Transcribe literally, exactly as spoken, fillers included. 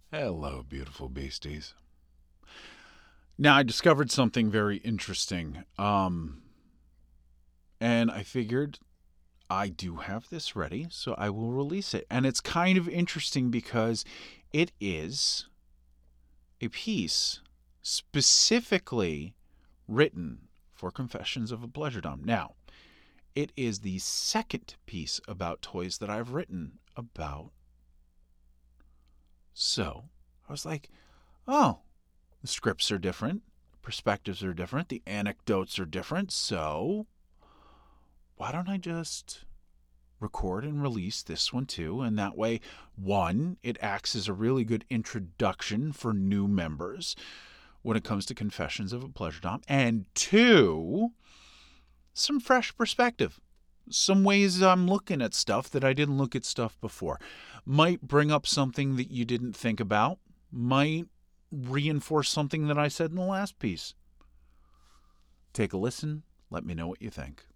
Hello, beautiful beasties. Now, I discovered something very interesting. Um, and I figured I do have this ready, so I will release it. And it's kind of interesting because it is a piece specifically written for Confessions of a Pleasure Dom. Now, it is the second piece about toys that I've written about. So, I was like, oh, the scripts are different, perspectives are different, the anecdotes are different, so why don't I just record and release this one too? And that way, one, it acts as a really good introduction for new members when it comes to Confessions of a Pleasure Dom, and two, some fresh perspective. Some ways I'm looking at stuff that I didn't look at stuff before. Might bring up something that you didn't think about. Might reinforce something that I said in the last piece. Take a listen. Let me know what you think.